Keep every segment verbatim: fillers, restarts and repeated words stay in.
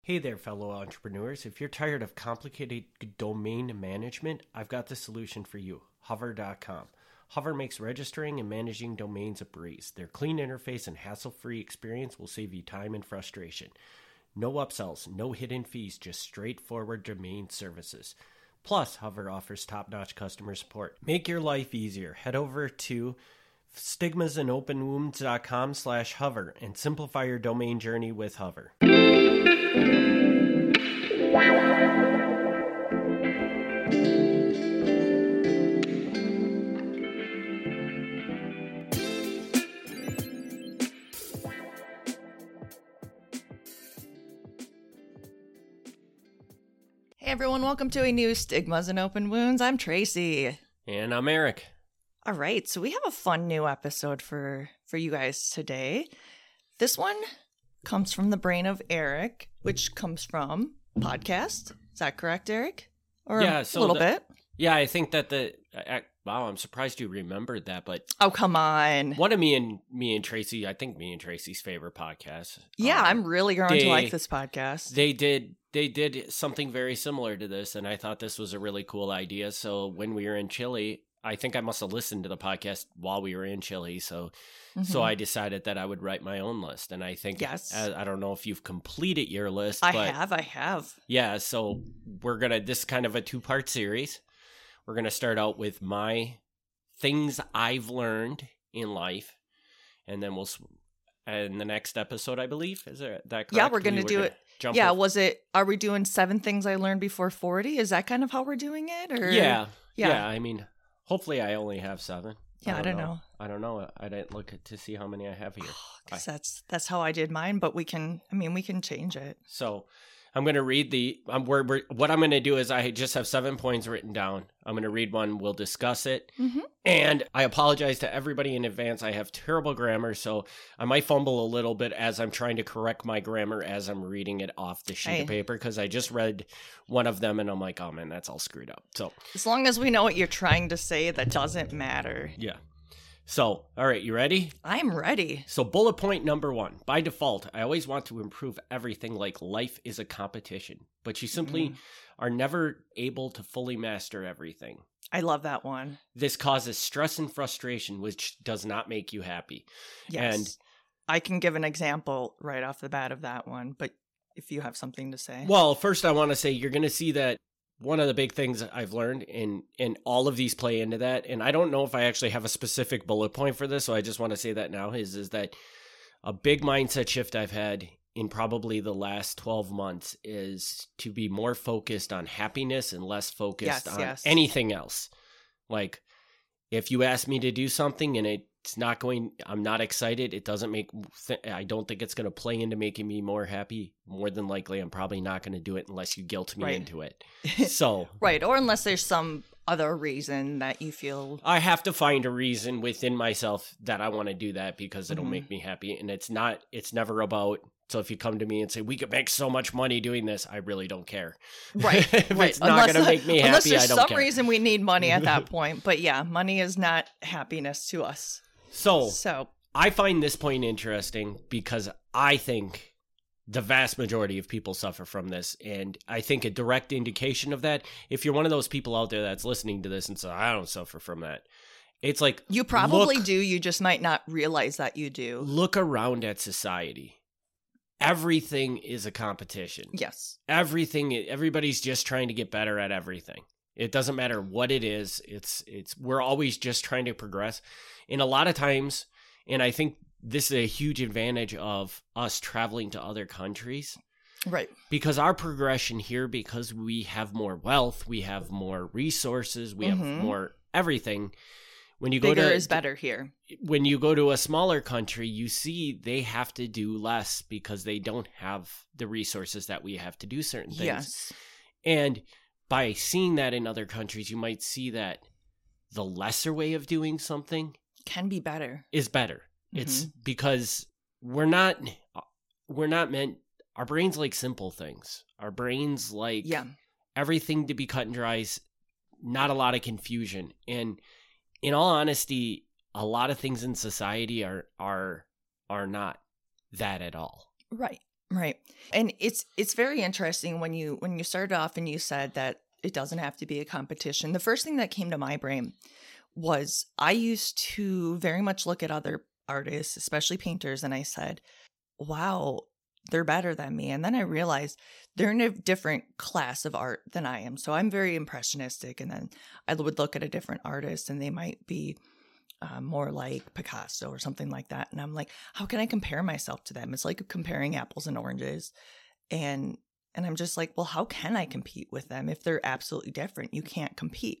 Hey there, fellow entrepreneurs. If you're tired of complicated domain management, I've got the solution for you, hover dot com. Hover makes registering and managing domains a breeze. Their clean interface and hassle-free experience will save you time and frustration. No upsells, no hidden fees, just straightforward domain services. Plus, Hover offers top-notch customer support. Make your life easier. Head over to stigmasandopenwounds.com slash hover and simplify your domain journey with Hover. Hey everyone, welcome to a new Stigmas and Open Wounds. I'm Tracy. And I'm Eric. All right, so we have a fun new episode for, for you guys today. This one comes from the brain of Eric, which comes from podcast. Is that correct, Eric? Or yeah, a so little the, bit? Yeah, I think that the uh, wow, I'm surprised you remembered that, but Oh, come on. one of me and me and Tracy, I think me and Tracy's favorite podcasts. Yeah, um, I'm really going they, to like this podcast. They did they did something very similar to this, and I thought this was a really cool idea. So when we were in Chile, I think I must have listened to the podcast while we were in Chile, so Mm-hmm. so I decided that I would write my own list, and I think Yes. I, I don't know if you've completed your list, I but have, I have. yeah, so we're gonna this is kind of a two part series. We're gonna start out with my things I've learned in life, and then we'll sw- and the next episode, I believe, is there, that correct? Yeah, we're gonna We were do it. Jump Yeah, off- was it, are we doing seven things I learned before forty? Is that kind of how we're doing it? Or yeah, Yeah. yeah. I mean, hopefully, I only have seven. Yeah, I don't know. I don't know. I didn't look at, to see how many I have here. Because that's that's how I did mine, but we can, I mean, we can change it. So I'm going to read the, I'm, we're, we're, what I'm going to do is I just have seven points written down. I'm going to read one. We'll discuss it. Mm-hmm. And I apologize to everybody in advance. I have terrible grammar, so I might fumble a little bit as I'm trying to correct my grammar as I'm reading it off the sheet Hey. of paper, because I just read one of them and I'm like, oh man, that's all screwed up. So As long as we know what you're trying to say, that doesn't matter. yeah. So, all right, you ready? I'm ready. So bullet point number one, by default, I always want to improve everything like life is a competition, but you simply Mm. are never able to fully master everything. I love that one. This causes stress and frustration, which does not make you happy. Yes. And I can give an example right off the bat of that one, but if you have something to say. well, first I want to say you're going to see that one of the big things I've learned, and and all of these play into that, and I don't know if I actually have a specific bullet point for this, so I just want to say that now, is, is that a big mindset shift I've had in probably the last twelve months is to be more focused on happiness and less focused Yes, on yes. anything else. Like, if you ask me to do something and it's not going, I'm not excited, it doesn't make, th- I don't think it's going to play into making me more happy. More than likely, I'm probably not going to do it unless you guilt me Right. into it. So Right, or unless there's some other reason that you feel. I have to find a reason within myself that I want to do that, because it'll Mhm. make me happy. And it's not, it's never about, so if you come to me and say, we could make so much money doing this, I really don't care. Right, if right. it's not Unless- going to make me Unless happy, I there's don't some care. reason we need money at that point. But yeah, money is not happiness to us. So So, I find this point interesting because I think the vast majority of people suffer from this. And I think a direct indication of that, if you're one of those people out there that's listening to this and says, I don't suffer from that, it's like, you probably look, do. You just might not realize that you do. look around at society. Everything is a competition. Yes. Everything, everybody's just trying to get better at everything. It doesn't matter what it is. It's, it's, we're always just trying to progress. And a lot of times, and I think this is a huge advantage of us traveling to other countries, Right. because our progression here, because we have more wealth, we have more resources, we have Mhm. more everything. When you go Bigger to is better here. when you go to a smaller country, you see they have to do less because they don't have the resources that we have to do certain things. Yes. And by seeing that in other countries, you might see that the lesser way of doing something Can be better. is better. It's Mm-hmm. because we're not we're not meant, our brains like simple things. Our brains like Yeah. everything to be cut and dry, not a lot of confusion. And in all honesty, a lot of things in society are are are not that at all. Right. Right. And it's it's very interesting when you when you started off and you said that it doesn't have to be a competition. The first thing that came to my brain was I used to very much look at other artists, especially painters, and I said, wow, they're better than me. And then I realized they're in a different class of art than I am. So I'm very impressionistic. And then I would look at a different artist and they might be uh, more like Picasso or something like that. And I'm like, how can I compare myself to them? It's like comparing apples and oranges. And and I'm just like, well, how can I compete with them if they're absolutely different? You can't compete.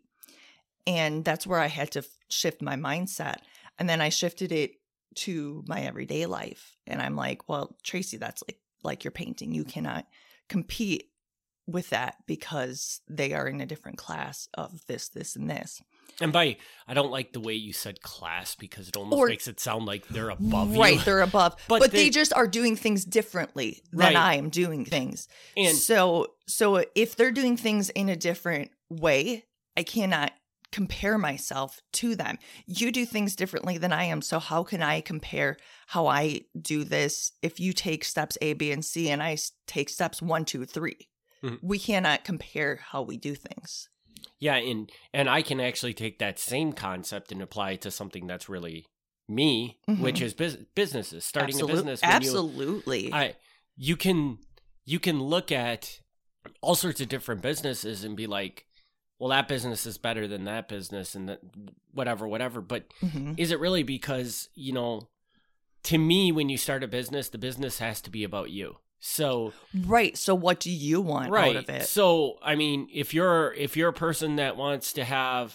And that's where I had to f- shift my mindset. And then I shifted it to my everyday life. And I'm like, well, Tracy, that's like like your painting. You cannot compete with that because they are in a different class of this, this, and this. And by, I don't like the way you said class because it almost Or, makes it sound like they're above right, you. they're above. But But, they- they, just are doing things differently than Right. I am doing things. And- so so if they're doing things in a different way, I cannot compare myself to them. You do things differently than I am. So how can I compare how I do this if you take steps A, B, and C and I s- take steps one, two, three? Mhm. We cannot compare how we do things. Yeah, and and I can actually take that same concept and apply it to something that's really me, Mhm. which is bus- businesses. Starting Absolute- a business. When Absolutely. You, I, you can you can look at all sorts of different businesses and be like, well, that business is better than that business, and that whatever, whatever. But Mhm. is it really? Because, you know, to me, when you start a business, the business has to be about you. So Right. So what do you want right. out of it? So I mean, if you're if you're a person that wants to have,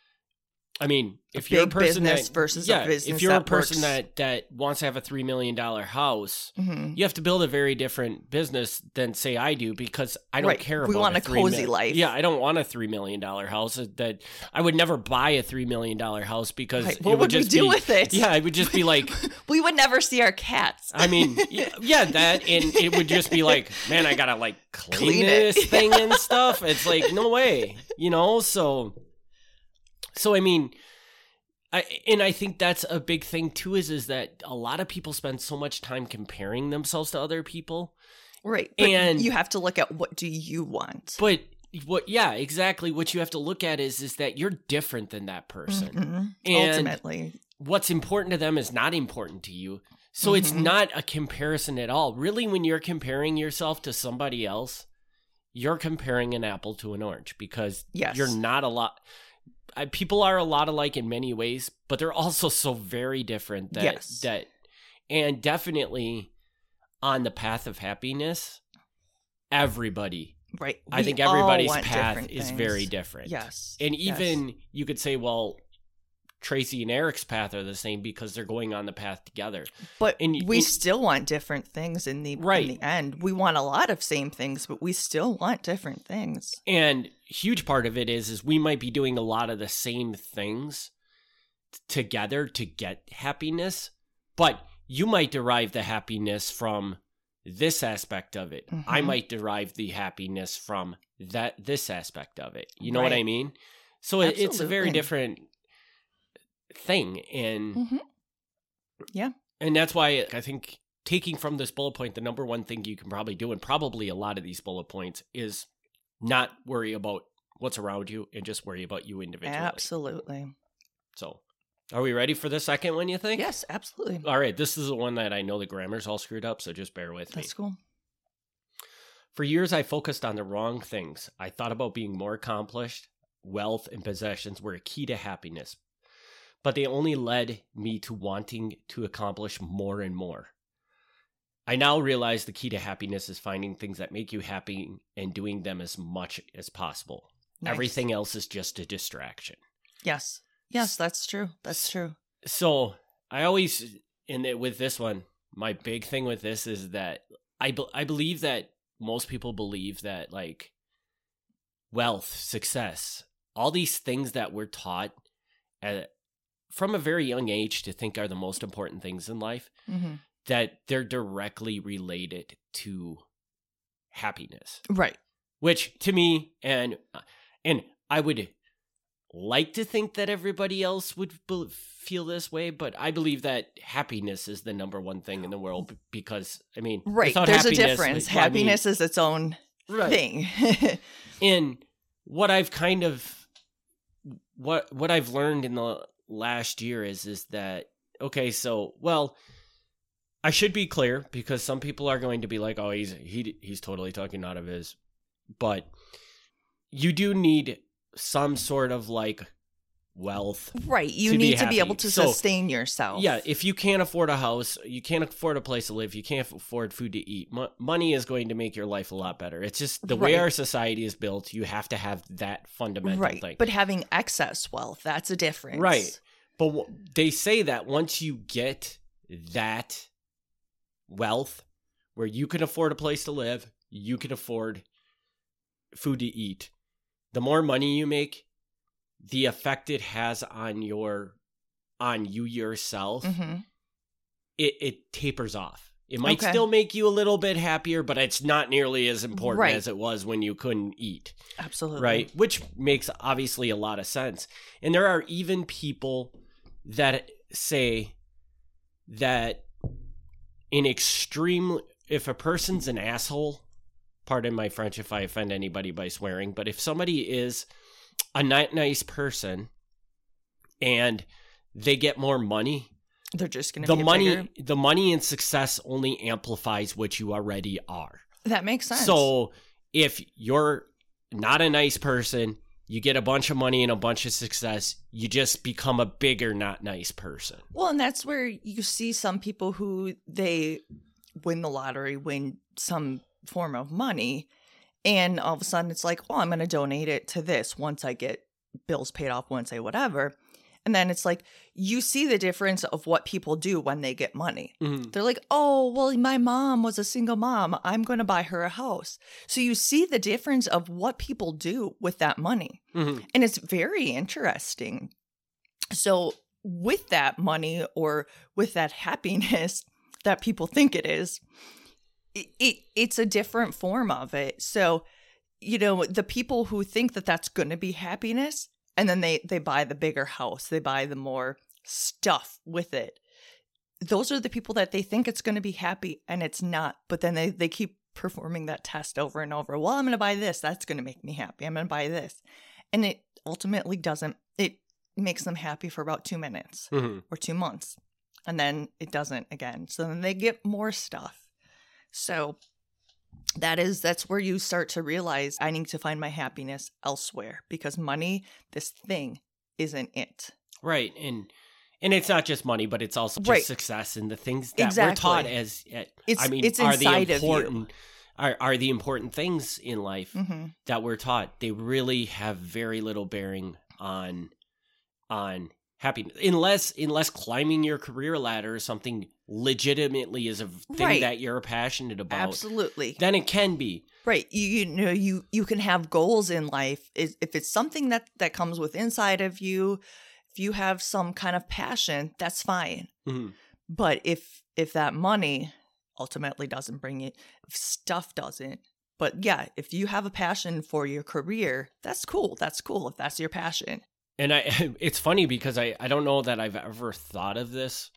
I mean, if A you're a big person business that, versus a yeah, business if you're a that person works- that that wants to have a three million dollar house, Mhm. you have to build a very different business than say I do, because I don't Right. care We about want a a three cozy mil- life. Yeah, I don't want a three million dollar house. That I would never buy a three million dollar house because Right. it What would we just do be, with it? Yeah, it would just be like. We would never see our cats. I mean, yeah, yeah, that, and it would just be like, man, I gotta like clean, Clean it. this thing and stuff. It's like, no way, you know. So, so I mean, I and I think that's a big thing too. Is is that a lot of people spend so much time comparing themselves to other people, Right. But and- you have to look at what do you want. but what? Yeah, exactly. What you have to look at is is that you're different than that person. Mhm. And- Ultimately. What's important to them is not important to you. So it's Mhm. not a comparison at all. Really, when you're comparing yourself to somebody else, you're comparing an apple to an orange, because Yes. you're not a lot. I, people are a lot alike in many ways, but they're also so very different that Yes. that and definitely on the path of happiness, everybody. Right. I We think all everybody's want path different is things. very different. Yes. And Yes. even you could say, well, Tracy and Eric's path are the same because they're going on the path together. But and- we and- still want different things in the Right. in the end. We want a lot of same things, but we still want different things. And huge part of it is is we might be doing a lot of the same things t- together to get happiness, but you might derive the happiness from this aspect of it. I Mhm. might derive the happiness from that this aspect of it. You know what I Right. mean? So it, it's a very Absolutely. different thing, and Mhm. Yeah. and that's why I think taking from this bullet point, the number one thing you can probably do, and probably a lot of these bullet points, is not worry about what's around you and just worry about you individually. Absolutely. So, are we ready for the second one, you think? Yes, absolutely. All right, this is the one that I know the grammar's all screwed up, so just bear with me. That's cool. For years, I focused on the wrong things. I thought about being more accomplished. Wealth and possessions were a key to happiness, but they only led me to wanting to accomplish more and more. I now realize the key to happiness is finding things that make you happy and doing them as much as possible. Nice. Everything else is just a distraction. Yes. Yes, that's true. That's true. So I always, in it, with this one, my big thing with this is that I, be, I believe that most people believe that, like, wealth, success, all these things that we're taught at, from a very young age to think are the most important things in life, hmm that they're directly related to happiness. Right. Which to me, and and I would like to think that everybody else would be- feel this way, but I believe that happiness is the number one thing in the world b- because, I mean, Right. without There's a happiness, difference. I mean, Happiness is its own right. thing. And what I've kind of, what what I've learned in the last year is, is that, okay, so, well, I should be clear because some people are going to be like, oh, he's he he's totally talking out of his, but you do need some sort of like wealth. Right. You to need be to be happy. able to So, sustain yourself. Yeah, if you can't afford a house, you can't afford a place to live, you can't afford food to eat, mo- money is going to make your life a lot better. It's just the way Right. our society is built, you have to have that fundamental Right. thing. But having excess wealth, that's a difference. Right. But w- they say that once you get that wealth where you can afford a place to live, you can afford food to eat, the more money you make, the effect it has on your on you yourself, Mm-hmm. it, it tapers off. It might Okay. still make you a little bit happier, but it's not nearly as important Right. as it was when you couldn't eat. Absolutely. Right? Which makes obviously a lot of sense. And there are even people that say that in extreme, if a person's an asshole, pardon my French if I offend anybody by swearing, but if somebody is a ni- nice person and they get more money, They're just going to the be money, bigger. the money and success only amplifies what you already are. That makes sense. So if you're not a nice person, you get a bunch of money and a bunch of success, you just become a bigger, not nice person. Well, and that's where you see some people who they win the lottery, win some form of money, and all of a sudden it's like, oh, I'm going to donate it to this once I get bills paid off, once I whatever. And then it's like, you see the difference of what people do when they get money. Mm-hmm. They're like, oh, well, my mom was a single mom. I'm going to buy her a house. So you see the difference of what people do with that money. Mm-hmm. And it's very interesting. So with that money or with that happiness that people think it is, it, it it's a different form of it. So, you know, the people who think that that's going to be happiness, and then they, they buy the bigger house, they buy the more stuff with it. Those are the people that they think it's going to be happy, and it's not. But then they, they keep performing that test over and over. Well, I'm going to buy this. That's going to make me happy. I'm going to buy this. And it ultimately doesn't. It makes them happy for about two minutes Mm-hmm. or two months. And then it doesn't again. So then they get more stuff. So that is, that's where you start to realize I need to find my happiness elsewhere, because money, this thing, isn't it. Right. And and it's not just money, but it's also just Right. success and the things that Exactly. we're taught as, uh, It's- I mean, it's are the inside of you. important, are, are the important things in life Mm-hmm. that we're taught. They really have very little bearing on, on happiness, unless, unless climbing your career ladder or something legitimately is a thing Right. that you're passionate about. Absolutely. Then it can be. Right. You, you know, you, you can have goals in life. Is if it's something that, that comes with inside of you, if you have some kind of passion, that's fine. Mhm. But if if that money ultimately doesn't bring it, if stuff doesn't, but yeah, if you have a passion for your career, that's cool. That's cool if that's your passion. And I, it's funny because I, I don't know that I've ever thought of this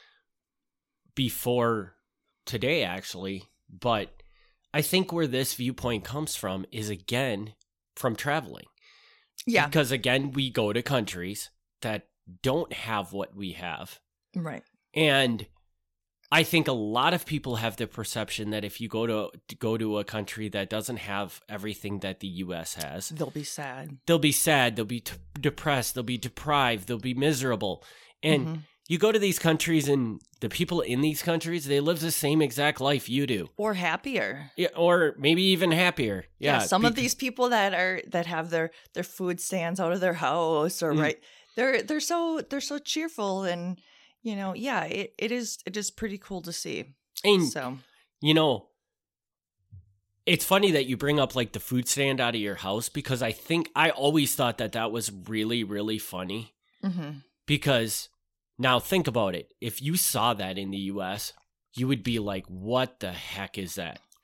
before today, actually, but I think where this viewpoint comes from is, again, from traveling. Yeah. Because, again, we go to countries that don't have what we have. Right. And I think a lot of people have the perception that if you go to, to go to a country that doesn't have everything that the U S has, They'll be sad. they'll be sad, they'll be t- depressed, they'll be deprived, they'll be miserable. And Mhm. you go to these countries and the people in these countries, they live the same exact life you do. Or happier. Yeah, or maybe even happier. Yeah. Yeah. some of bec- these people that are that have their their food stands out of their house or Mm. right. They're they're so they're so cheerful, and you know, yeah, it, it is it is pretty cool to see. And, So you know, it's funny that you bring up like the food stand out of your house, because I think I always thought that that was really, really funny. mhm. Because now think about it. If you saw that in the U S, you would be like, what the heck is that?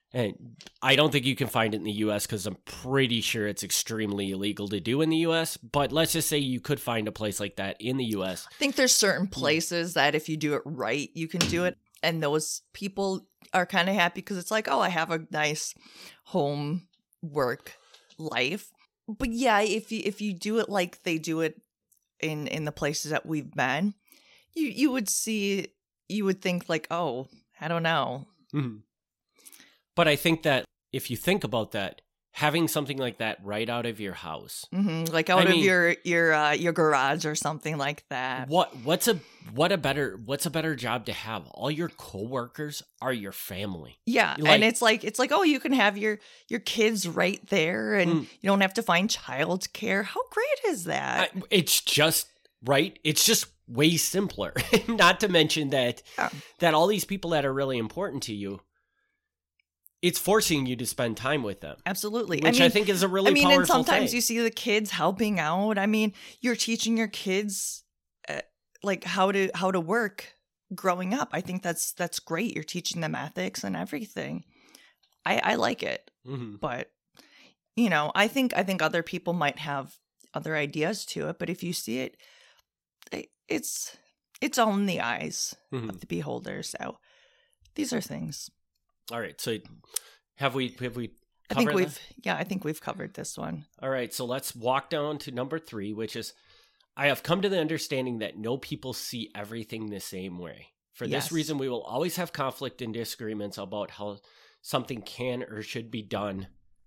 And I don't think you can find it in the U S because I'm pretty sure it's extremely illegal to do in the U S. But let's just say you could find a place like that in the U S. I think there's certain places that if you do it right, you can do it. And those people are kind of happy because it's like, oh, I have a nice home work life. But yeah, if you if you do it like they do it in, in the places that we've been, you, you would see, you would think like, oh, I don't know. Mm-hmm. But I think that if you think about that, having something like that right out of your house, mm-hmm. like out I of mean, your your uh, your garage or something like that. What what's a what a better what's a better job to have? All your coworkers are your family. Yeah, Like, and it's like it's like oh, you can have your your kids right there, and Mm. you don't have to find childcare. How great is that? I, it's just right. It's just way simpler. Not to mention that Yeah. that all these people that are really important to you, it's forcing you to spend time with them, Absolutely. which I, I mean, think is a really I mean, powerful and sometimes thing. you see the kids helping out. I mean, you're teaching your kids uh, like how to how to work growing up. I think that's that's great. You're teaching them ethics and everything. I I like it, hmm but you know, I think I think other people might have other ideas to it. But if you see it, it it's it's all in the eyes hmm of the beholder. So these are things. All right. So have we have we I think covered we've that? yeah, I think we've covered this one. All right. So let's walk down to number three, which is I have come to the understanding that no people see everything the same way. For Yes. this reason, we will always have conflict and disagreements about how something can or should be done.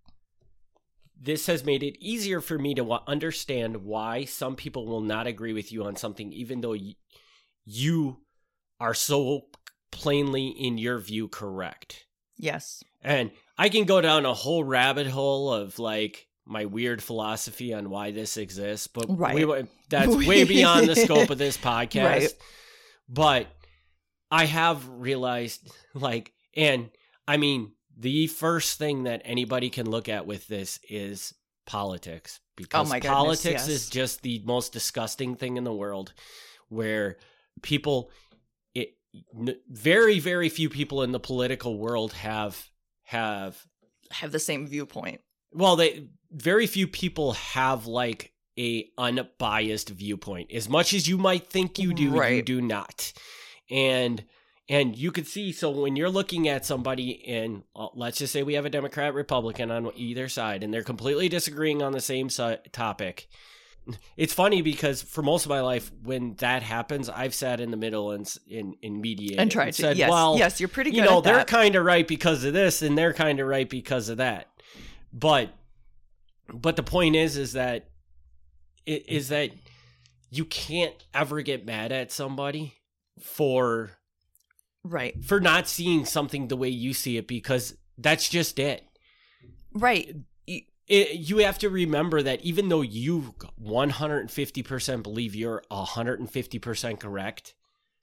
This has made it easier for me to wa- understand why some people will not agree with you on something, even though y- you are so plainly, in your view, correct. Yes. And I can go down a whole rabbit hole of like my weird philosophy on why this exists, but Right. we, wa- that's way beyond the scope of this podcast. Right. But I have realized, like, and I mean, the first thing that anybody can look at with this is politics, because Oh my goodness, politics yes. is just the most disgusting thing in the world, where people, it, n- very, very few people in the political world have have Have the same viewpoint. well, they very few people have like a unbiased viewpoint. As much as you might think you do, you Right. do not. And and you could see, so when you're looking at somebody in, uh, let's just say we have a Democrat, Republican on either side, and they're completely disagreeing on the same si- topic. It's funny because for most of my life, when that happens, I've sat in the middle and in in mediated And tried to. said, Yes. well, yes, you're pretty good you know, at they're that. kind of right because of this, and they're kind of right because of that. But, but the point is, is that, is that you can't ever get mad at somebody for Right. for not seeing something the way you see it, because that's just it. Right. Y- It, you have to remember that even though you one hundred fifty percent believe you're one hundred fifty percent correct,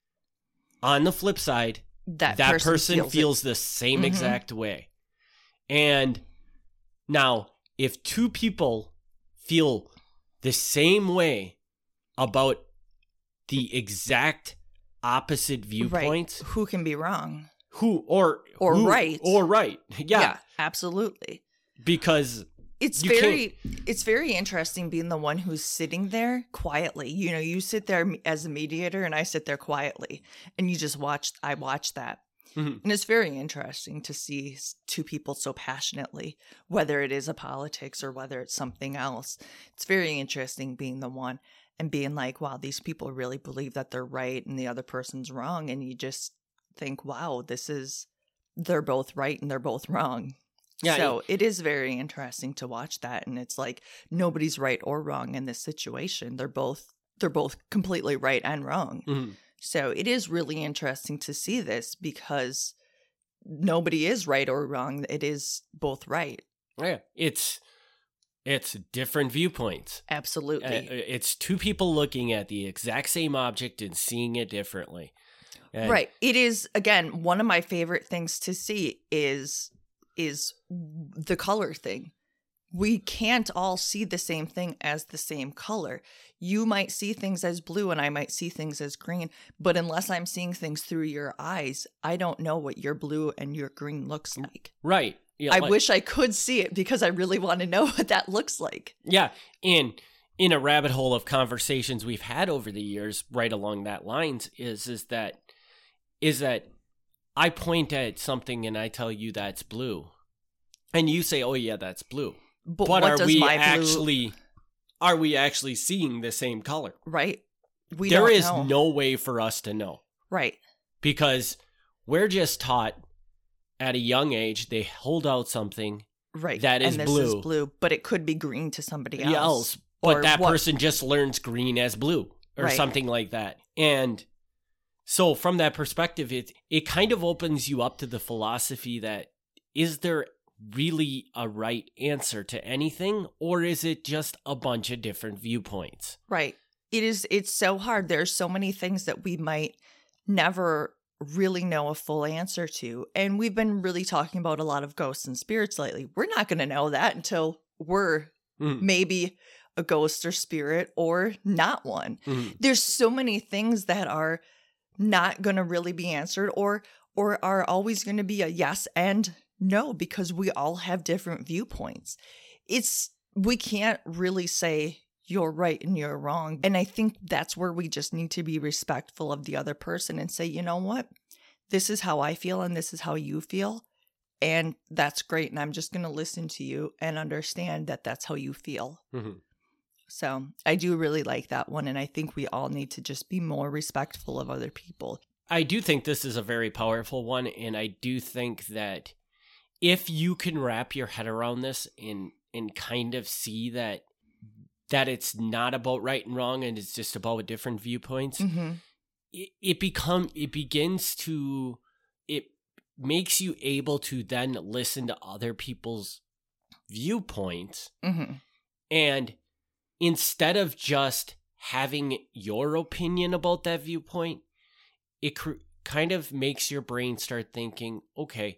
on the flip side, That, that person, person, feels, feels, it. the same Mhm. exact way. And now, if two people feel the same way about the exact opposite viewpoints, Right. Who can be wrong? who or Or who- right. or right, yeah, absolutely. because It's You very it's very interesting being the one who's sitting there quietly. You know, you sit there as a mediator and I sit there quietly, and you just watch I watch that. Mhm. And it's very interesting to see s- two people so passionately, whether it is a politics or whether it's something else. It's very interesting being the one and being like, wow, these people really believe that they're right and the other person's wrong. And you just think, wow, this is, they're both right and they're both wrong. Yeah, So it is very interesting to watch that. And it's like, nobody's right or wrong in this situation. They're both, they're both completely right and wrong. Mhm. So it is really interesting to see this because nobody is right or wrong. It is both right. yeah, it's it's different viewpoints. Absolutely. Uh, it's two people looking at the exact same object and seeing it differently. And- right. It is, again, one of my favorite things to see is is the color thing. we can't all see the same thing as the same color. You might see things as blue and I might see things as green, but unless I'm seeing things through your eyes, I don't know what your blue and your green looks like. Right. Yeah, I like, wish I could see it because I really want to know what that looks like. Yeah. And in a rabbit hole of conversations we've had over the years, right along that lines, is is that is that I point at something and I tell you that's blue. And you say, oh yeah, that's blue. But, But what are does we my blue... actually are we actually seeing the same color? Right. We There don't is know. no way for us to know. Right. Because we're just taught at a young age they hold out something Right. that is and this blue. is blue, but it could be green to somebody else. else. But Or that what- person just learns green as blue or Right. something like that. And so from that perspective, it it kind of opens you up to the philosophy that is there really a right answer to anything, or is it just a bunch of different viewpoints? Right. It is it's so hard. There's so many things that we might never really know a full answer to. And we've been really talking about a lot of ghosts and spirits lately. We're not going to know that until we're Mm. maybe a ghost or spirit or not one. Mm. There's so many things that are not going to really be answered or or are always going to be a yes and no because we all have different viewpoints. It's we can't really say you're right and you're wrong. And I think that's where we just need to be respectful of the other person and say, you know what? This is how I feel and this is how you feel. And that's great. And I'm just going to listen to you and understand that that's how you feel. Mm-hmm. So I do really like that one. And I think we all need to just be more respectful of other people. I do think this is a very powerful one, and I do think that if you can wrap your head around this and and kind of see that that it's not about right and wrong and it's just about different viewpoints, Mm-hmm. it, it become it begins to it makes you able to then listen to other people's viewpoints, Mm-hmm. and instead of just having your opinion about that viewpoint, it cr- kind of makes your brain start thinking, okay,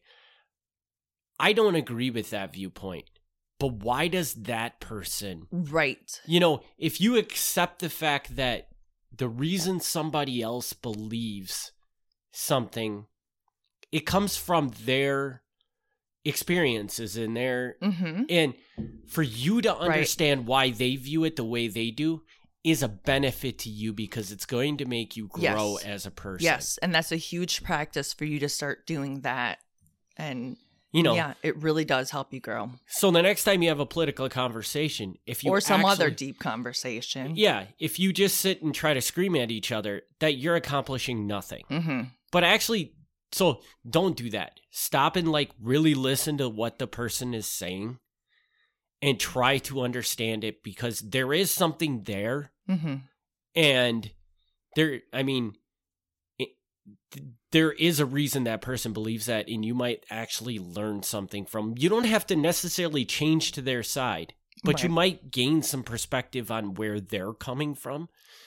I don't agree with that viewpoint, but why does that person, Right. you know, if you accept the fact that the reason somebody else believes something, it comes from their experiences and their, Mm-hmm. and for you to Right. understand why they view it the way they do is a benefit to you because it's going to make you grow Yes. as a person. Yes. And that's a huge practice for you to start doing that. And You know, yeah, it really does help you grow. so the next time you have a political conversation, if you Or some other actually- deep conversation. yeah, if you just sit and try to scream at each other, that you're accomplishing nothing. Mm-hmm. But actually, so don't do that. Stop and like really listen to what the person is saying and try to understand it because there is something there. Mm-hmm. And there, I mean, it, th- there is a reason that person believes that, and you might actually learn something from. You don't have to necessarily change to their side, but you Right. might gain some perspective on where they're coming from.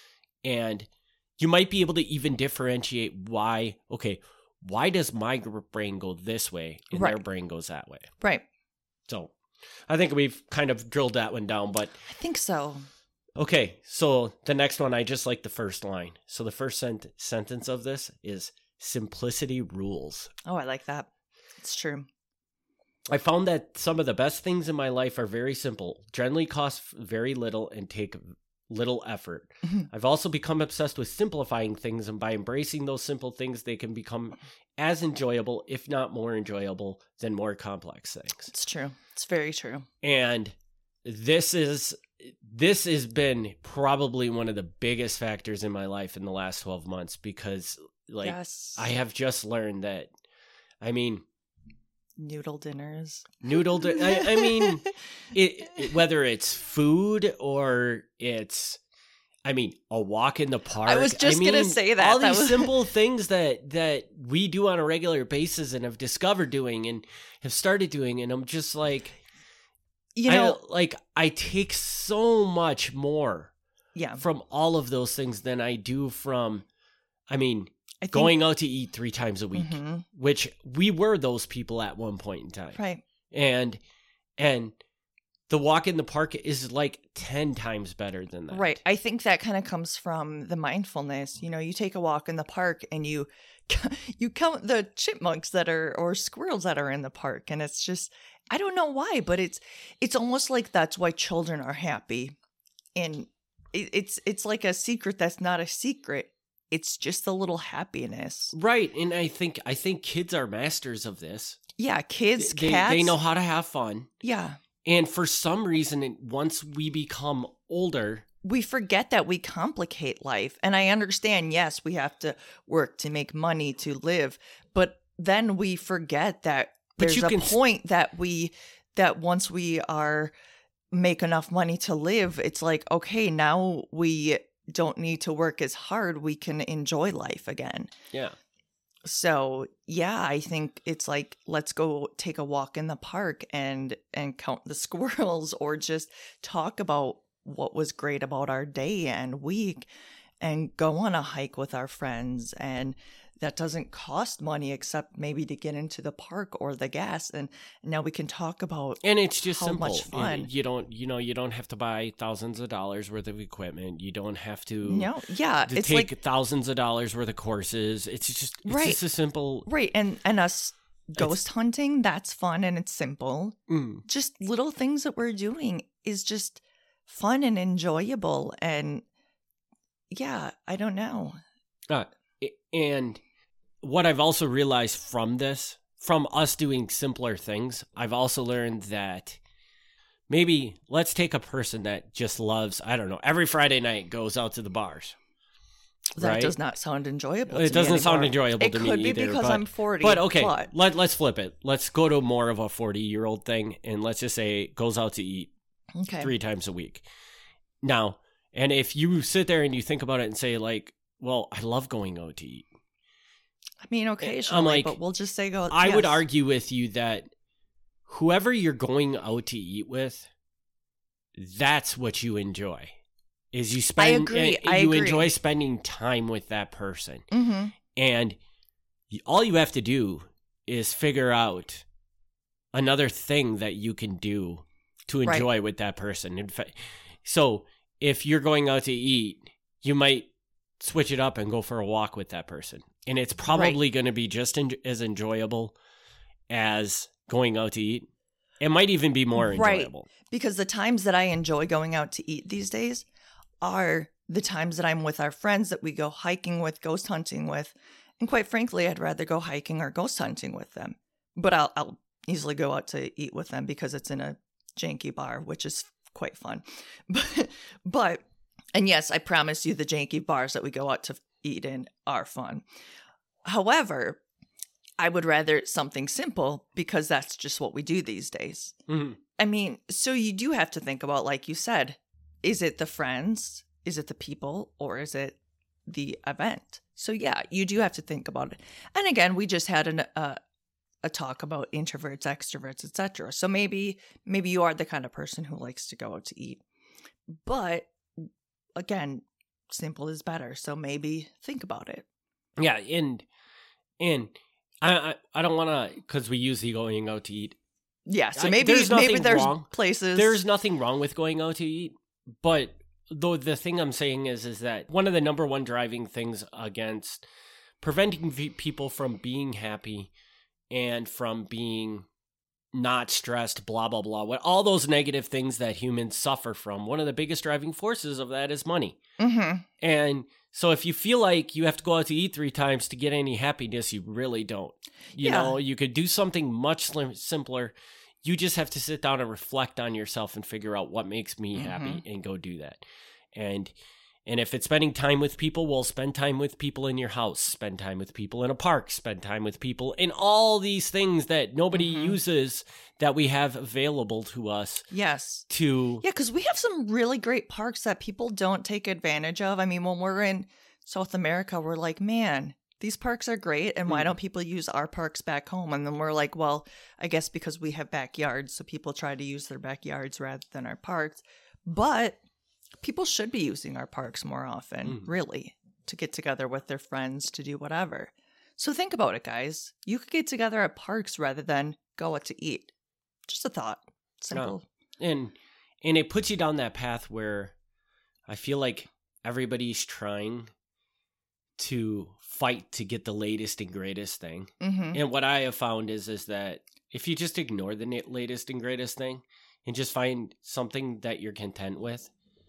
And you might be able to even differentiate why, okay, why does my gr- brain go this way and their Right. brain goes that way? Right. So I think we've kind of drilled that one down, but I think so. okay, so the next one, I just like the first line. So the first sent- sentence of this is simplicity rules. Oh, I like that. It's true. I found that some of the best things in my life are very simple, generally cost very little and take little effort. Mhm. I've also become obsessed with simplifying things, and by embracing those simple things, they can become as enjoyable, if not more enjoyable, than more complex things. It's true. It's very true. And this is this has been probably one of the biggest factors in my life in the last twelve months because like yes. I have just learned that, I mean, Noodle dinners. noodle di- I, I mean it, it whether it's food or it's I mean a walk in the park. I was just mean, gonna say that. all That these was- simple things that that we do on a regular basis and have discovered doing and have started doing, and I'm just like, You I, know, like I take so much more yeah. from all of those things than I do from, I mean, I think, going out to eat three times a week, Mhm. which we were those people at one point in time. Right. And, and the walk in the park is like ten times better than that. Right. I think that kind of comes from the mindfulness. You know, you take a walk in the park and you you count the chipmunks that are or squirrels that are in the park, and it's just, I don't know why, but it's it's almost like that's why children are happy. And it, it's it's like a secret that's not a secret. It's just a little happiness. Right. And I think I think kids are masters of this. Yeah, kids, They, cats. they know how to have fun. Yeah. And for some reason, it- once we become older, We forget that we complicate life. And I understand, yes, we have to work to make money to live, but then we forget that But there's you a can s- point that we that once we are make enough money to live, it's like, okay, now we don't need to work as hard. We can enjoy life again. yeah. So yeah, I think it's like, let's go take a walk in the park and and count the squirrels, or just talk about what was great about our day and week, and go on a hike with our friends. And that doesn't cost money except maybe to get into the park or the gas. And now we can talk about And it's just how simple. much fun. You- You don't, you know, you don't have to buy thousands of dollars worth of equipment. You don't have to, no, yeah, to it's take like thousands of dollars worth of courses. It's just, it's Right. just a simple. right, and and us ghost hunting, that's fun and it's simple. Mm. Just little things that we're doing is just fun and enjoyable. And yeah, I don't know. Uh, and what I've also realized from this, from us doing simpler things, I've also learned that maybe let's take a person that just loves, I don't know, every Friday night goes out to the bars. That Right? does not sound enjoyable. It to doesn't me sound anymore. enjoyable it to me could be either, because but- I'm forty. But okay, but- let, let's flip it. Let's go to more of a forty-year-old thing, and let's just say goes out to eat okay. three times a week. Now, and if you sit there and you think about it and say, like, well, I love going out to eat. I mean, occasionally, like- but we'll just say go. I would yes. argue with you that whoever you're going out to eat with, that's what you enjoy. Is you spend agree, uh, I you agree. enjoy spending time with that person. Mhm. And y- all you have to do is figure out another thing that you can do to Right. enjoy with that person. In fact, so if you're going out to eat, you might switch it up and go for a walk with that person. And it's probably going to be just en- as enjoyable as going out to eat. It might even be more Right. enjoyable. Because the times that I enjoy going out to eat these days are the times that I'm with our friends that we go hiking with, ghost hunting with. And quite frankly, I'd rather go hiking or ghost hunting with them. But I'll, I'll easily go out to eat with them because it's in a janky bar, which is quite fun. But, but and yes, I promise you the janky bars that we go out to eat in are fun. However, I would rather something simple because that's just what we do these days. Mhm. I mean, so you do have to think about, like you said, is it the friends, is it the people, or is it the event? So yeah, you do have to think about it. And again, we just had an, uh, a talk about introverts, extroverts, et cetera. So maybe maybe you are the kind of person who likes to go out to eat. But again, simple is better. So maybe think about it. Yeah, and and I I, I don't want to, because we use the going out to eat. Yeah, so I- maybe there's maybe nothing there's wrong. places. There's nothing wrong with going out to eat, but though the thing I'm saying is is that one of the number one driving things against preventing v- people from being happy and from being not stressed, blah blah blah, what all those negative things that humans suffer from, one of the biggest driving forces of that is money. Mm-hmm. And so if you feel like you have to go out to eat three times to get any happiness, you really don't. You Yeah. know, you could do something much slim- simpler. You just have to sit down and reflect on yourself and figure out what makes me happy and go do that. And and if it's spending time with people, well, spend time with people in your house, spend time with people in a park, spend time with people in all these things that nobody Mhm. uses that we have available to us Yes. to Yeah, because we have some really great parks that people don't take advantage of. I mean, when we're in South America, we're like, man, these parks are great. And why Mm. don't people use our parks back home? And then we're like, well, I guess because we have backyards. So people try to use their backyards rather than our parks. But people should be using our parks more often, Mm. really, to get together with their friends, to do whatever. So think about it, guys. You could get together at parks rather than go out to eat. Just a thought. Simple. And and it puts you down that path where I feel like everybody's trying to fight to get the latest and greatest thing. Mm-hmm. And what I have found is is that if you just ignore the na- latest and greatest thing and just find something that you're content with,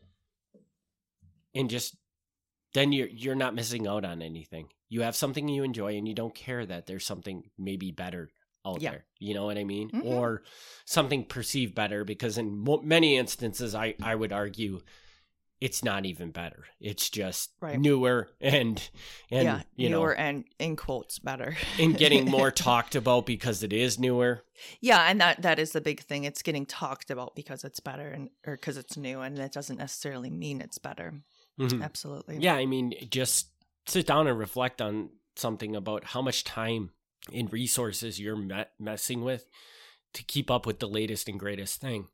and just then you're you're not missing out on anything. You have something you enjoy, and you don't care that there's something maybe better out Yeah. there. You know what I mean? Mhm. Or something perceived better, because in mo- many instances, I, I would argue it's not even better. It's just Right. newer and, and yeah, you know, newer and in quotes better. and getting more talked about because it is newer. Yeah, and that that is the big thing. It's getting talked about because it's better and or because it's new, and that doesn't necessarily mean it's better. Mhm. Absolutely. Yeah, I mean, just sit down and reflect on something about how much time and resources you're me- messing with to keep up with the latest and greatest thing.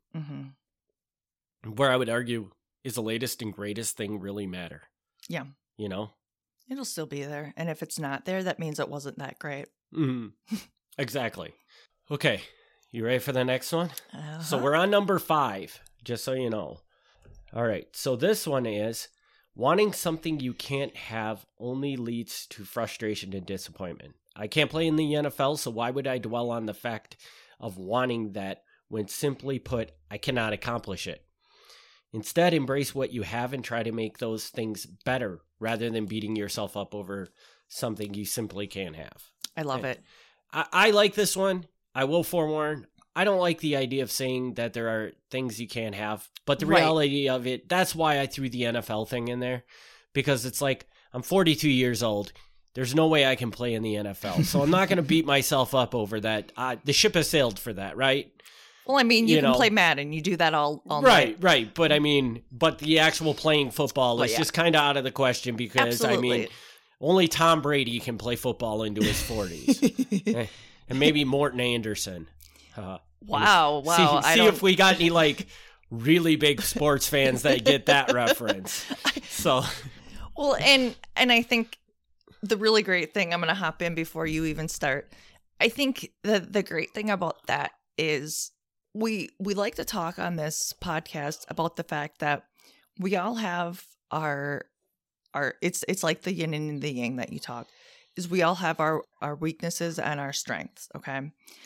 Mm-hmm. Where I would argue, is the latest and greatest thing really matter? Yeah. You know? It'll still be there. And if it's not there, that means it wasn't that great. Mm-hmm. Exactly. Okay, you ready for the next one? Uh-huh. So we're on number five, just so you know. All right, so this one is, wanting something you can't have only leads to frustration and disappointment. I can't play in the N F L, so why would I dwell on the fact of wanting that when simply put, I cannot accomplish it? Instead, embrace what you have and try to make those things better rather than beating yourself up over something you simply can't have. I love it. I, I like this one. I will forewarn, I don't like the idea of saying that there are things you can't have, but the Right. reality of it, that's why I threw the N F L thing in there, because it's like, I'm forty-two years old. There's no way I can play in the N F L, so I'm not going to beat myself up over that. Uh, the ship has sailed for that, right? Well, I mean, you, You can know. play Madden. You do that all, all right, night. right. But I mean, but the actual playing football Well, is yeah. just kind of out of the question, because Absolutely. I mean, only Tom Brady can play football into his forties. Eh, and maybe Morton Anderson. Uh, Wow, wow. See, I see don't... if we got any like really big sports fans that get that reference. So, Well, and and I think the really great thing, I'm going to hop in before you even start. I think the the great thing about that is we we like to talk on this podcast about the fact that we all have our our it's it's like the yin and the yang that you talk, is we all have our our weaknesses and our strengths, okay?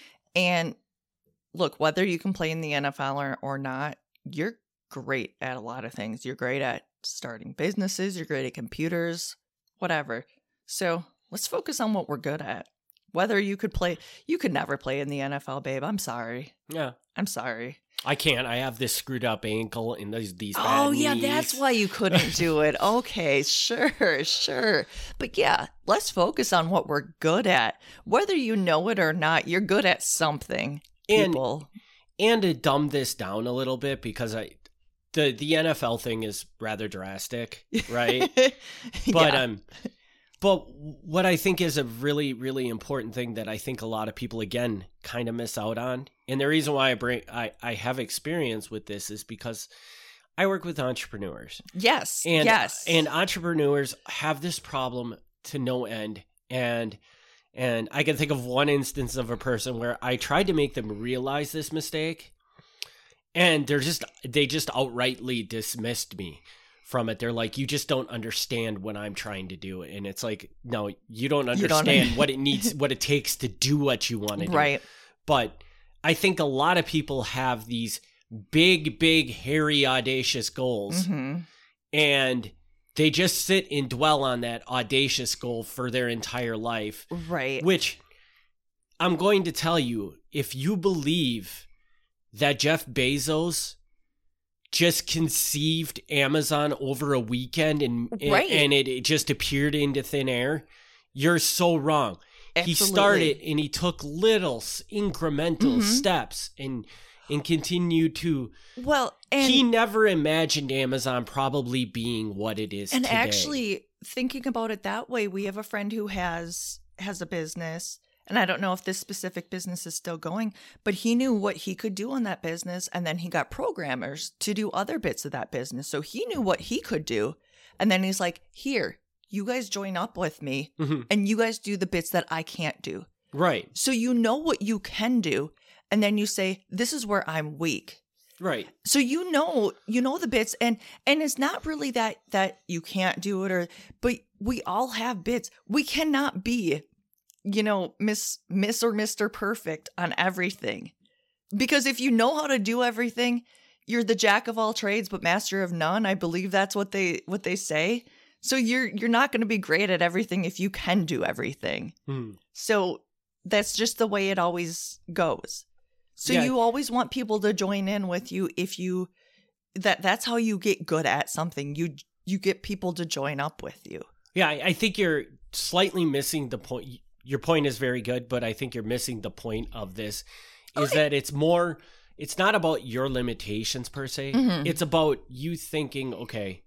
And look, whether you can play in the N F L or, or not, you're great at a lot of things. You're great at starting businesses, you're great at computers, whatever. So let's focus on what we're good at. Whether you could play, you could never play in the N F L, babe. I'm sorry. yeah, I'm sorry. I can't. I have this screwed up ankle and these these. Bad Oh, yeah, knees. that's why you couldn't do it. Okay, sure, sure. But yeah, let's focus on what we're good at. Whether you know it or not, you're good at something, And- people. And to dumb this down a little bit, because I, the the N F L thing is rather drastic, right? But Yeah. um, but what I think is a really really important thing that I think a lot of people again kind of miss out on, and the reason why I bring I I have experience with this is because I work with entrepreneurs, Yes, and yes. and entrepreneurs have this problem to no end, and and I can think of one instance of a person where I tried to make them realize this mistake, and they're just they just outrightly dismissed me from it. They're like, you just don't understand what I'm trying to do. And it's like, no, you don't You don't- understand what it needs, what it takes to do what you want to do. Right. But I think a lot of people have these big, big, hairy, audacious goals, hmm and they just sit and dwell on that audacious goal for their entire life. Right. Which I'm going to tell you, if you believe that Jeff Bezos just conceived Amazon over a weekend and Right. and, and it, it just appeared into thin air, you're so wrong. He Absolutely. started and he took little s- incremental Mhm. steps and and continued to. Well, and he never imagined Amazon probably being what it is and today. actually thinking about it that way, we have a friend who has has a business, and I don't know if this specific business is still going, but he knew what he could do on that business, and then he got programmers to do other bits of that business. So he knew what he could do, and then he's like, "Here, you guys join up with me, Mhm. and you guys do the bits that I can't do." Right. So you know what you can do, and then you say, "This is where I'm weak." Right. So you know, you know the bits, and and it's not really that that you can't do it, or but we all have bits. We cannot be, you know, Miss Miss or Mister Perfect on everything, because if you know how to do everything, you're the jack of all trades but master of none. I believe that's what they what they say. So you're you're not going to be great at everything if you can do everything. Hmm. So that's just the way it always goes. So Yeah. you always want people to join in with you if you that that's how you get good at something. You you get people to join up with you. Yeah, I, I think you're slightly missing the point. Your point is very good, but I think you're missing the point of this is Okay. that it's more, it's not about your limitations per se. Mhm. It's about you thinking, okay,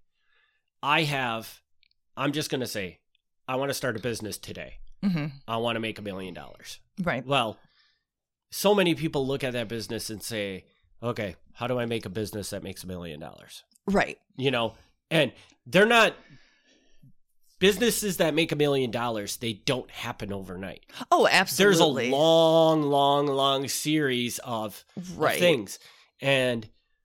I have, I'm just going to say, I want to start a business today. Mm-hmm. I want to make a million dollars. Right. Well, so many people look at that business and say, okay, how do I make a business that makes a million dollars? Right. You know, and they're not businesses that make a million dollars. They don't happen overnight. Oh, There's absolutely. a long, long, long series of, of right. things. And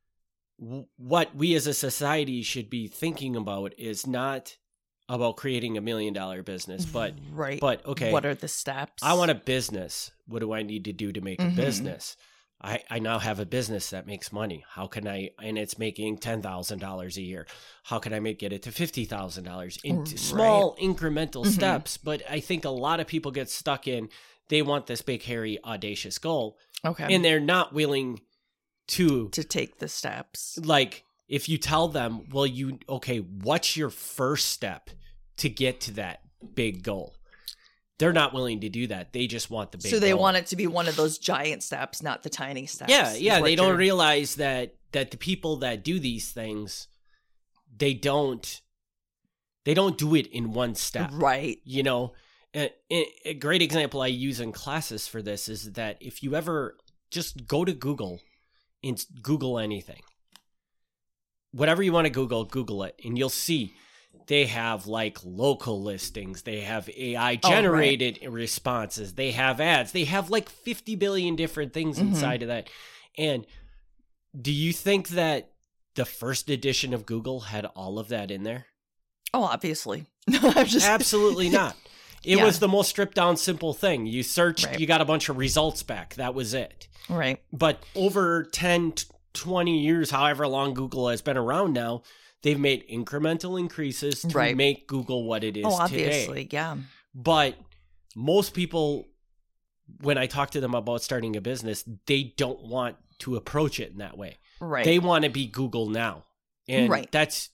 w- what we as a society should be thinking about is not about creating a million dollar business, but, right. but okay, What are the steps? I want a business. What do I need to do to make a Mhm. business? I, I now have a business that makes money. How can I, and it's making ten thousand dollars a year. How can I make get it to fifty thousand dollars in Right. small incremental Mhm. steps? But I think a lot of people get stuck in, they want this big, hairy, audacious goal, Okay. and they're not willing to, to take the steps. like, if you tell them, well, you, okay, what's your first step to get to that big goal? They're not willing to do that. They just want the big So they goal. want it to be one of those giant steps, not the tiny steps. Yeah, is yeah. what They don't you're- realize that that the people that do these things, they don't, they don't do it in one step. Right. You know, a, a great example I use in classes for this is that if you ever just go to Google and Google anything, whatever you want to Google, Google it, and you'll see they have like local listings. They have A I generated responses. They have ads. They have like fifty billion different things Mhm. inside of that. And do you think that the first edition of Google had all of that in there? Oh, obviously. No, I'm just Absolutely not. It Yeah. was the most stripped down, simple thing. You searched, Right. you got a bunch of results back. That was it. Right. But over ten, t- twenty years, however long Google has been around now, they've made incremental increases to Right. make Google what it is Oh, today. obviously. Yeah. But most people, when I talk to them about starting a business, they don't want to approach it in that way. Right. They want to be Google now. And Right. that's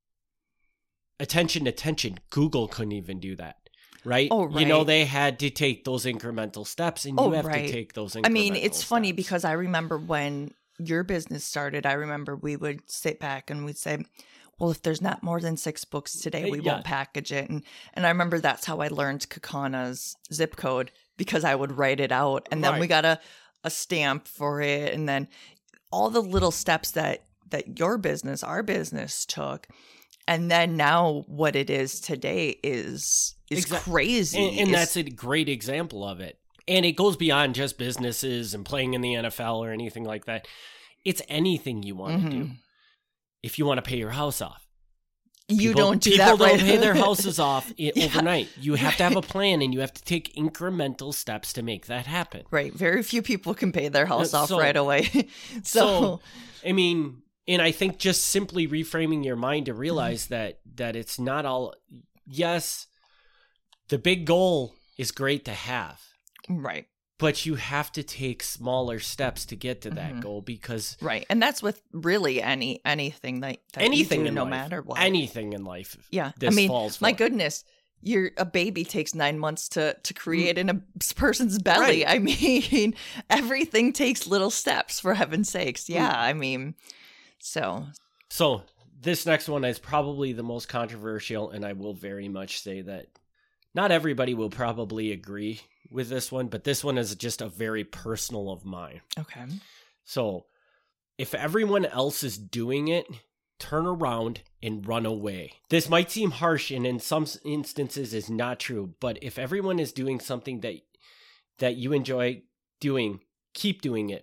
attention, attention. Google couldn't even do that. Right? Oh, You know, right. they had to take those incremental steps, and Oh, you have right. to take those incremental I mean, it's funny steps. because I remember when your business started, I remember we would sit back and we'd say, well, if there's not more than six books today, we Yeah. won't package it. And and I remember that's how I learned Kakana's zip code, because I would write it out, and then we Right. got a, a stamp for it. And then all the little steps that, that your business, our business took. And then now what it is today is is Exact- crazy. And, and It's- that's a great example of it. And it goes beyond just businesses and playing in the N F L or anything like that. It's anything you want to do. Mhm. If you want to pay your house off. you People- don't do people that don't right. pay their houses off i- Yeah. overnight. You have to have a plan, and you have to take incremental steps to make that happen. Right. Very few people can pay their house Uh, off so- right away. so, So, I mean, and I think just simply reframing your mind to Mm-hmm. realize that that it's not all. Yes, the big goal is great to have, right. but you have to take smaller steps to get to that Mhm. goal, because Right. And that's with really any anything that, that anything you do, in no life, matter what. anything in life, yeah. I this mean, falls my for. goodness, you're a baby takes nine months to to create in a person's belly. Mm. Right. I mean, everything takes little steps, for heaven's sakes. Mm. Yeah. I mean, so So this next one is probably the most controversial, and I will very much say that not everybody will probably agree with this one, but this one is just a very personal of mine. okay. So if everyone else is doing it, turn around and run away. This might seem harsh, and in some instances is not true, but if everyone is doing something that that you enjoy doing, keep doing it.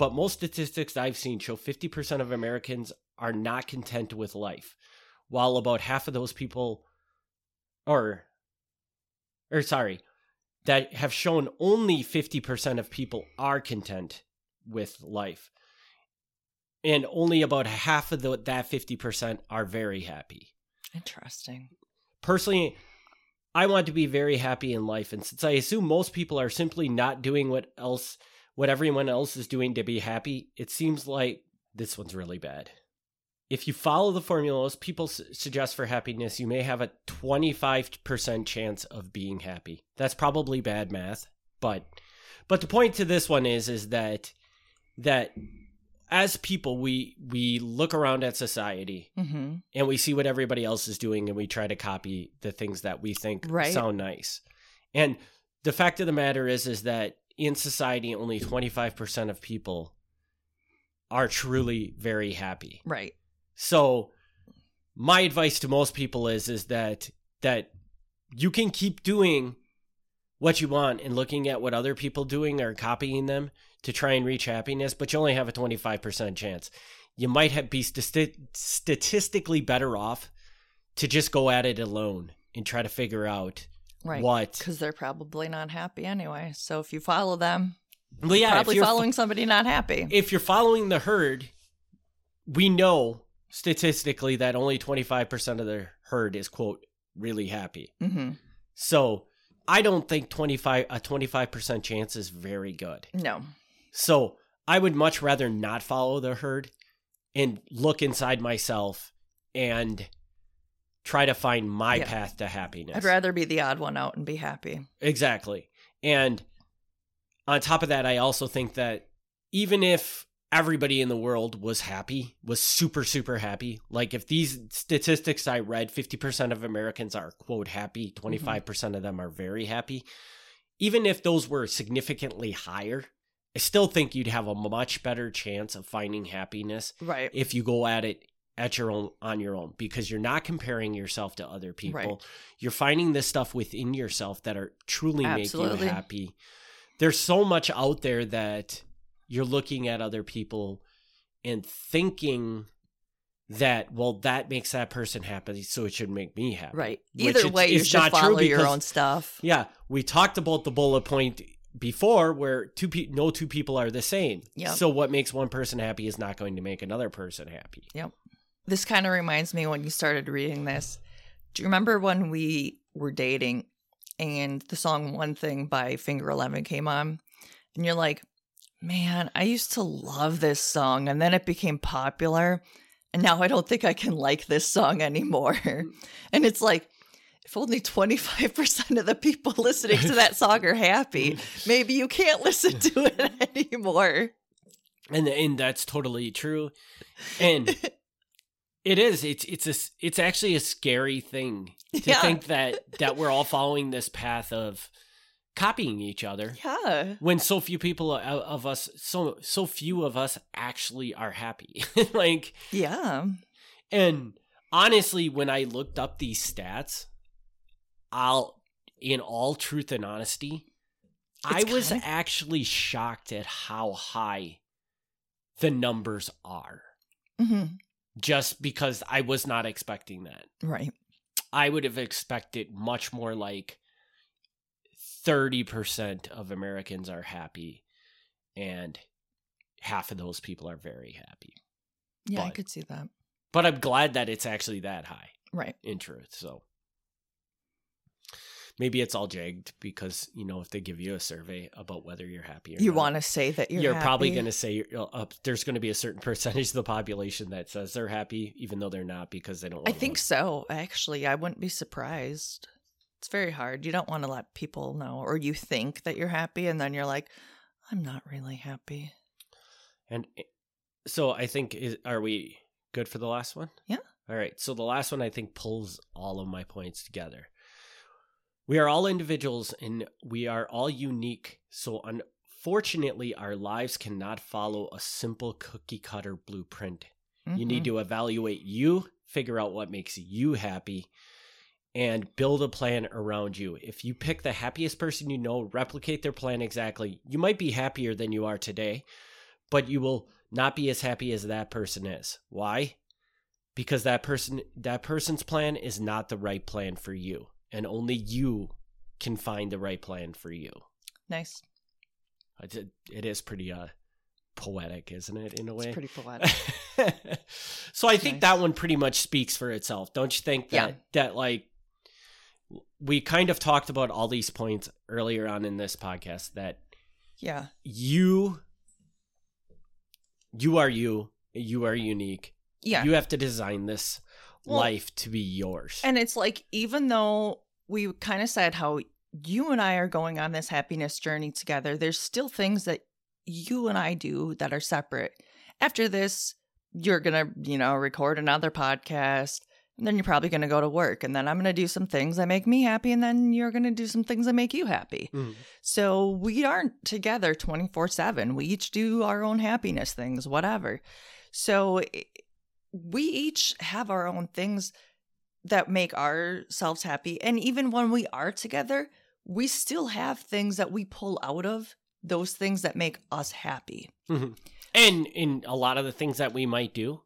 but most statistics I've seen show fifty percent of Americans are not content with life, while about half of those people, or, or sorry, that have shown only fifty percent of people are content with life. And only about half of the, that fifty percent are very happy. Interesting. Personally, I want to be very happy in life. And since I assume most people are simply not doing what else, what everyone else is doing to be happy, it seems like this one's really bad. If you follow the formulas people su- suggest for happiness, you may have a twenty-five percent chance of being happy. That's probably bad math, but but the point to this one is is that that as people, we we look around at society Mm-hmm. and we see what everybody else is doing, and we try to copy the things that we think Right. sound nice. And the fact of the matter is is that in society, only twenty-five percent of people are truly very happy. Right. So my advice to most people is is that that you can keep doing what you want and looking at what other people doing or copying them to try and reach happiness, but you only have a twenty-five percent chance. You might have be st- statistically better off to just go at it alone and try to figure out Right. what. Because they're probably not happy anyway. So if you follow them, Well, yeah, probably if you're, following somebody not happy. if you're following the herd, we know statistically that only twenty-five percent of the herd is, quote, really happy. Mm-hmm. So I don't think twenty-five a twenty-five percent chance is very good. No. So I would much rather not follow the herd and look inside myself and try to find my Yeah. path to happiness. I'd rather be the odd one out and be happy. Exactly. And on top of that, I also think that even if everybody in the world was happy, was super, super happy, like if these statistics I read, fifty percent of Americans are, quote, happy, twenty-five percent of them are very happy. Even if those were significantly higher, I still think you'd have a much better chance of finding happiness Right. if you go at it at your own on your own, because you're not comparing yourself to other people. Right. You're finding the stuff within yourself that are truly make Absolutely. you happy. There's so much out there that you're looking at other people and thinking that, well, that makes that person happy, so it should make me happy. Right. Which Either it's- way, you it's should not true follow your because- own stuff. Yeah, we talked about the bullet point before where two pe- no two people are the same. Yep. So what makes one person happy is not going to make another person happy. Yep. This kind of reminds me when you started reading this. Do you remember when we were dating and the song One Thing by Finger Eleven came on? And you're like, man, I used to love this song. And then it became popular. And now I don't think I can like this song anymore. And it's like, if only twenty-five percent of the people listening to that song are happy, maybe you can't listen to it anymore. And and that's totally true. And it is. It's it's a it's actually a scary thing to Yeah. think that that we're all following this path of copying each other Yeah. when so few people of of us so so few of us actually are happy. Like, Yeah. and honestly, when I looked up these stats, I'll in all truth and honesty, I It's was kinda- actually shocked at how high the numbers are. hmm Just because I was not expecting that. Right. I would have expected much more like thirty percent of Americans are happy and half of those people are very happy. Yeah, I But- could see that. But I'm glad that it's actually that high Right. in truth. So maybe it's all jagged because, you know, if they give you a survey about whether you're happy or You not, want to say that you're you're probably happy. going to say you're, uh, there's going to be a certain percentage of the population that says they're happy, even though they're not because they don't want I to think look. so. Actually, I wouldn't be surprised. It's very hard. You don't want to let people know, or you think that you're happy, and then you're like, I'm not really happy. And so I think, is, are we good for the last one? Yeah. All right. So the last one I think pulls all of my points together. We are all individuals and we are all unique. So unfortunately, our lives cannot follow a simple cookie cutter blueprint. You need to evaluate you, figure out what makes you happy, and build a plan around you. If you pick the happiest person you know, replicate their plan exactly, you might be happier than you are today, but you will not be as happy as that person is. Why? Because that person, that person's plan is not the right plan for you, and only you can find the right plan for you. Nice. It, it is pretty uh, poetic, isn't it, in a way? It's pretty poetic. So I think Nice. that one pretty much speaks for itself. Don't you think that, Yeah. that like, we kind of talked about all these points earlier on in this podcast, that Yeah. you, you are you, you are unique. Yeah. You have to design this Well, life to be yours. And it's like, even though we kind of said how you and I are going on this happiness journey together, there's still things that you and I do that are separate. After this, you're going to, you know, record another podcast, and then you're probably going to go to work, and then I'm going to do some things that make me happy, and then you're going to do some things that make you happy. Mhm. So we aren't together twenty-four seven. We each do our own happiness things, whatever. So i- we each have our own things that make ourselves happy. And even when we are together, we still have things that we pull out of those things that make us happy. Mhm. And in a lot of the things that we might do,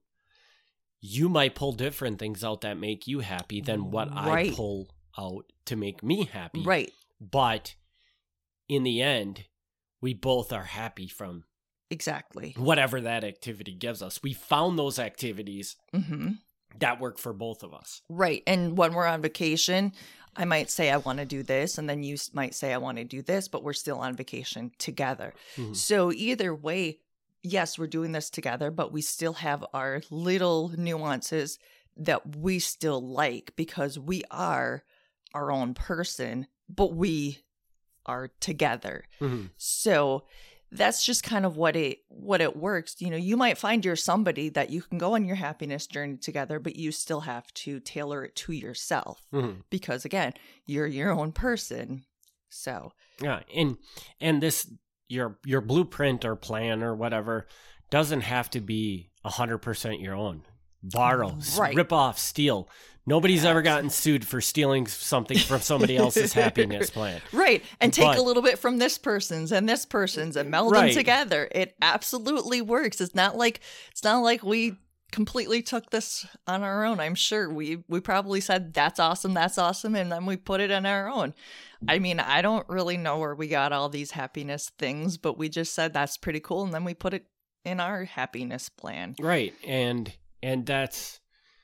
you might pull different things out that make you happy than what Right. I pull out to make me happy. Right. But in the end, we both are happy from Exactly. whatever that activity gives us. We found those activities hmm that work for both of us. Right. And when we're on vacation, I might say I want to do this, and then you s- might say I want to do this, but we're still on vacation together. Mhm. So either way, yes, we're doing this together, but we still have our little nuances that we still like because we are our own person, but we are together. Mhm. So that's just kind of what it what it works. You know, you might find you're somebody that you can go on your happiness journey together, but you still have to tailor it to yourself Mhm. because again, you're your own person. So, Yeah, and and this your your blueprint or plan or whatever doesn't have to be a hundred percent your own. Borrow, s- Right. rip off, steal. Nobody's ever gotten sued for stealing something from somebody else's happiness plan. right, and take But- a little bit from this person's and this person's and meld Right. them together. It absolutely works. It's not like it's not like we completely took this on our own. I'm sure we we probably said that's awesome, that's awesome, and then we put it on our own. I mean, I don't really know where we got all these happiness things, but we just said that's pretty cool, and then we put it in our happiness plan. Right, and and that's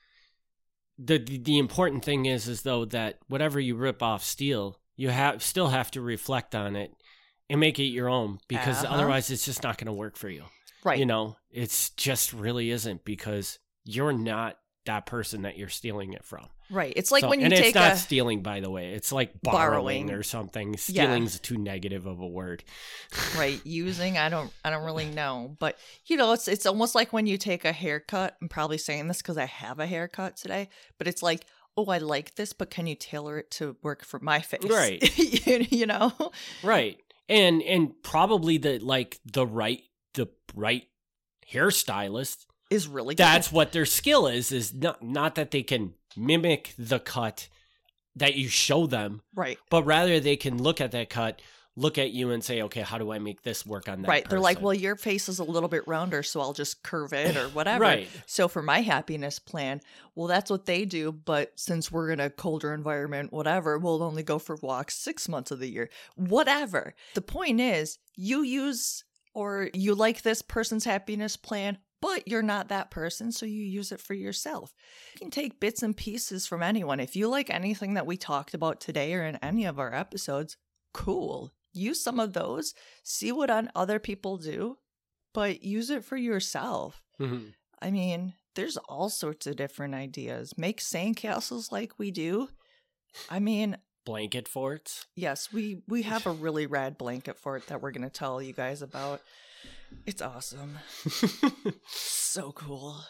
the the the important thing is is though that whatever you rip off, steal, you have still have to reflect on it and make it your own, because Uh-huh. otherwise it's just not going to work for you. Right. You know, it's just really isn't, because you're not that person that you're stealing it from. Right. It's like So- when you and take it's not a stealing, by the way. It's like borrowing, Borrowing. or something. Yeah. Stealing's too negative of a word. right using I don't I don't really know, but you know, it's it's almost like when you take a haircut. I'm probably saying this because I have a haircut today, but it's like, oh, I like this, but can you tailor it to work for my face? Right. you, you know. Right. And and probably the like the right the right hairstylist, Is really good. that's what their skill is, is not not that they can mimic the cut that you show them, right. but rather they can look at that cut, look at you and say, okay, how do I make this work on that Right. They're like, person? well, your face is a little bit rounder, so I'll just curve it or whatever. Right. So for my happiness plan, well, that's what they do. But since we're in a colder environment, whatever, we'll only go for walks six months of the year. Whatever. The point is, you use or you like this person's happiness plan, but you're not that person, so you use it for yourself. You can take bits and pieces from anyone. If you like anything that we talked about today or in any of our episodes, cool. Use some of those, see what on other people do, but use it for yourself. Mhm. I mean, there's all sorts of different ideas. Make sandcastles like we do. I mean, Blanket forts. yes, we we have a really rad blanket fort that we're going to tell you guys about. It's awesome. So cool.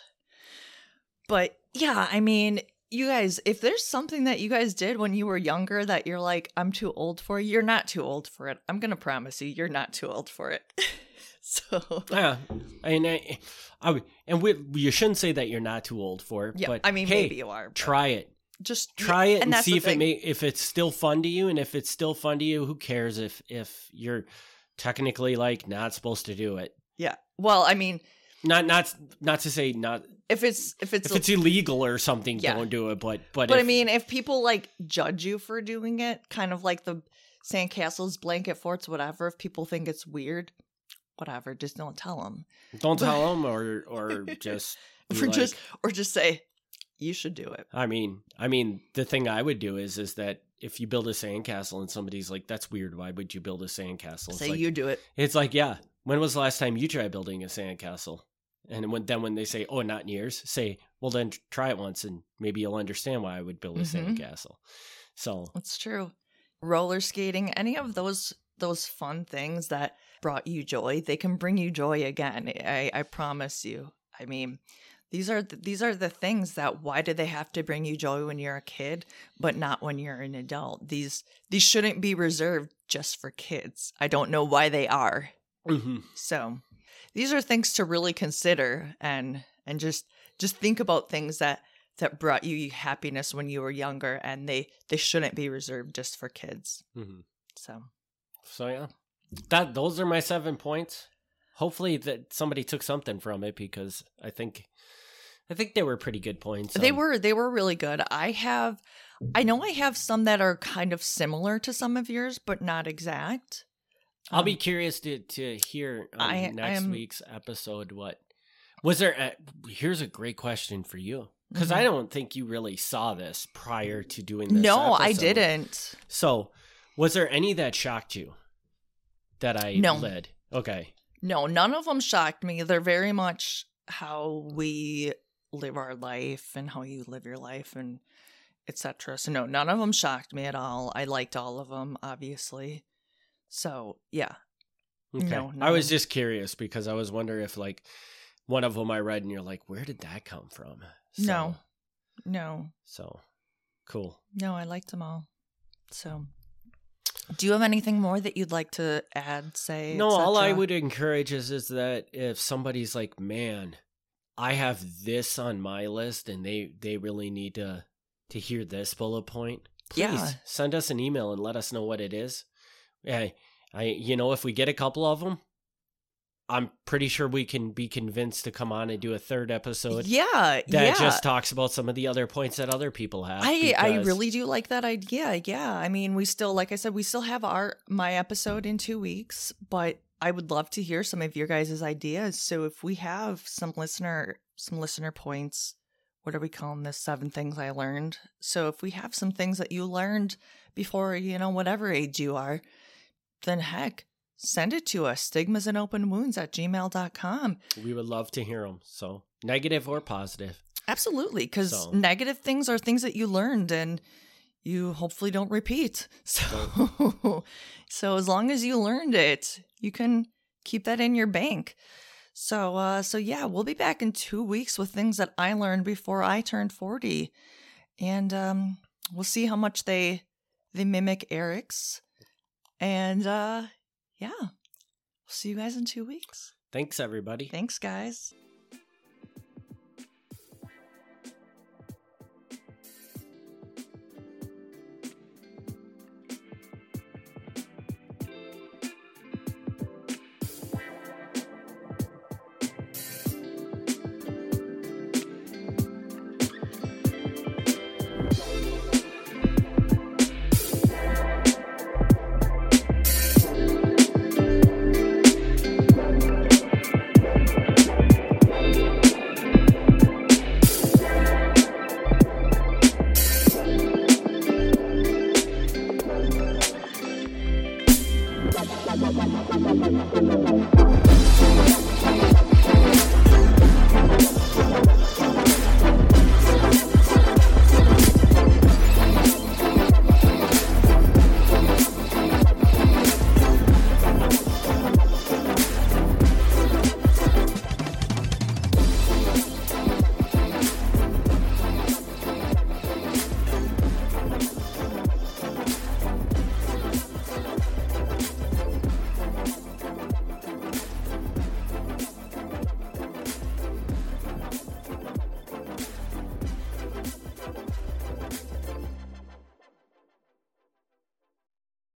But yeah, I mean, you guys, if there's something that you guys did when you were younger that you're like, I'm too old for, you're not too old for it. I'm going to promise you, you're not too old for it. So, Yeah, and I, I, and we, you shouldn't say that you're not too old for it. yeah, but I mean, hey, maybe you are. but try it. Just Try it and, that's see the if it thing. may if it's still fun to you. And if it's still fun to you, who cares if if you're technically like not supposed to do it? Yeah. Well, I mean, not not not to say not if it's if it's if it's illegal or something, Yeah. don't do it. But but but if, I mean, if people like judge you for doing it, kind of like the sandcastles, blanket forts, whatever. If people think it's weird, whatever, just don't tell them. don't tell them, or or just be Or like- just or just say you should do it. I mean, I mean, the thing I would do is is that if you build a sandcastle and somebody's like, "That's weird. Why would you build a sandcastle?" It's Say like, you do it. It's like, yeah. When was the last time you tried building a sandcastle? And when then when they say, "Oh, not in years," say, "Well, then try it once, and maybe you'll understand why I would build a Mhm. sandcastle." So It's true. Roller skating, any of those those fun things that brought you joy, they can bring you joy again. I, I promise you. I mean, these are th- these are the things that why do they have to bring you joy when you're a kid, but not when you're an adult? These these shouldn't be reserved just for kids. I don't know why they are. mhm. So these are things to really consider and and just just think about things that that brought you happiness when you were younger, and they they shouldn't be reserved just for kids. Mhm. So So yeah, that those are my seven points. Hopefully that somebody took something from it, because I think I think they were pretty good points. they Um, were they were really good. I have I know I have some that are kind of similar to some of yours, but not exact. I'll be Um, curious to to hear on I- I next am- week's episode what was there. A, here's a great question for you, because Mhm. I don't think you really saw this prior to doing this. No, I episode. didn't. So, was there any that shocked you that I No. led? Okay. No, none of them shocked me. They're very much how we live our life and how you live your life and et cetera. So no, none of them shocked me at all. I liked all of them, obviously. So yeah, Okay. No, I was no. just curious because I was wondering if like one of them I read and you're like, where did that come from? So, No. no, So, cool. no, I liked them all. So, do you have anything more that you'd like to add? Say No, et all I cetera? would encourage is is that if somebody's like, man, I have this on my list and they they really need to to hear this bullet point, please Yeah. send us an email and let us know what it is. Yeah, I you know, if we get a couple of them, I'm pretty sure we can be convinced to come on and do a third episode Yeah, that yeah. just talks about some of the other points that other people have. I I because- really do like that idea. Yeah. I mean, we still, like I said, we still have our my episode in two weeks, but I would love to hear some of your guys' ideas. So if we have some listener some listener points, what are we calling this? Seven things I learned. So if we have some things that you learned before, you know, whatever age you are, then heck, send it to us. Stigmas and open wounds at gmail dot com. we would love to hear them. So, negative or positive. Absolutely, because So- negative things are things that you learned and you hopefully don't repeat. So, so as long as you learned it, you can keep that in your bank. So, uh, so yeah, we'll be back in two weeks with things that I learned before I turned forty, and um, we'll see how much they they mimic Eric's. And uh, yeah, we'll see you guys in two weeks. Thanks, everybody. Thanks, guys.